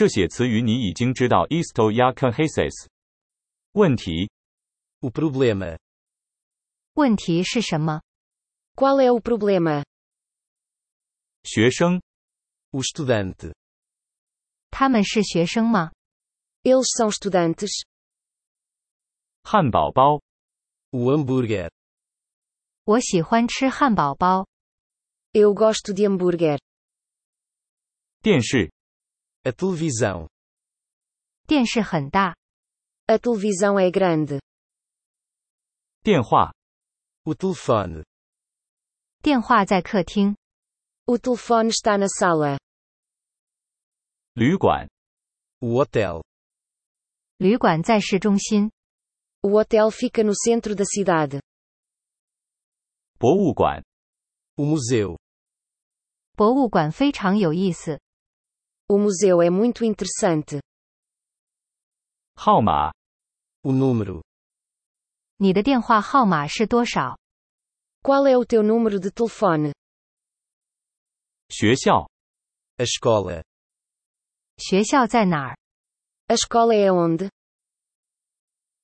这些词语你已经知道 Isto já conheces。问题 O problema. 问题是什么？ Qual é o problema? 学生 O estudante. 他们是学生吗？ Eles são estudantes? 汉堡包 O hambúrguer. 我喜欢吃汉堡包。 Eu gosto de hambúrguer. 电视 A televisão. 电视很大。 A televisão é grande. 电话 O telefone. 电话在客厅。 O telefone está na sala. 旅馆 O hotel. 旅馆在市中心。 O hotel fica no centro da cidade. 博物馆 O museu. 博物馆非常有意思。 O museu é muito interessante. 号码 O número. 你的电话号码是多少？ Qual é o teu número de telefone? 学校 A escola. 学校在哪儿？ A escola é onde?